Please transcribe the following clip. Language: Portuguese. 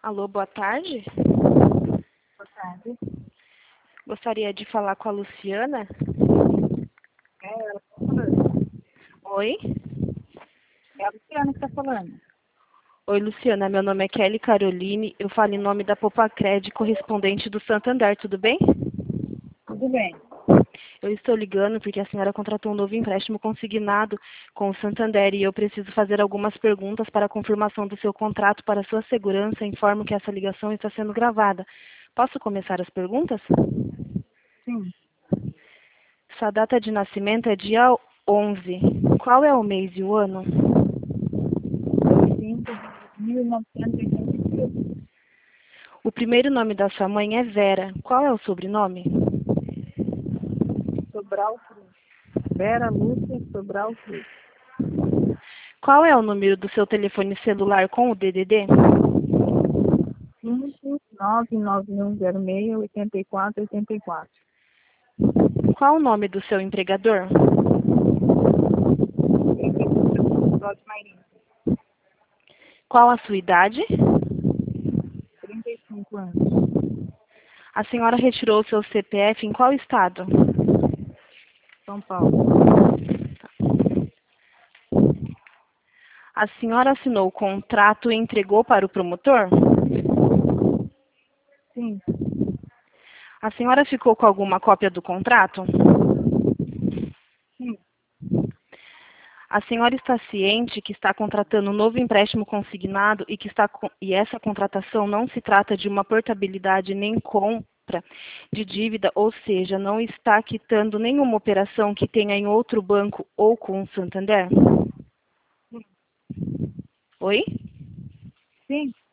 Alô, boa tarde. Boa tarde. Gostaria de falar com a Luciana. Ela tá falando. Oi? É a Luciana que está falando. Oi, Luciana. Meu nome é Kelly Caroline. Eu falo em nome da Popacred, correspondente do Santander. Tudo bem? Tudo bem. Eu estou ligando porque a senhora contratou um novo empréstimo consignado com o Santander e eu preciso fazer algumas perguntas para a confirmação do seu contrato. Para sua segurança, informo que essa ligação está sendo gravada. Posso começar as perguntas? Sim. Sua data de nascimento é dia 11. Qual é o mês e o ano? 5 de 1983. O primeiro nome da sua mãe é Vera. Qual é o sobrenome? Sobral Cruz. Vera Lúcia Sobral Cruz. Qual é o número do seu telefone celular com o DDD? 59991068484. Qual o nome do seu empregador? Cláudio Mairinho. Qual a sua idade? 35 anos. A senhora retirou o seu CPF em qual estado? São Paulo. A senhora assinou o contrato e entregou para o promotor? Sim. A senhora ficou com alguma cópia do contrato? Sim. A senhora está ciente que está contratando um novo empréstimo consignado e essa contratação não se trata de uma portabilidade nem compra de dívida, ou seja, não está quitando nenhuma operação que tenha em outro banco ou com o Santander? Sim. Oi? Sim.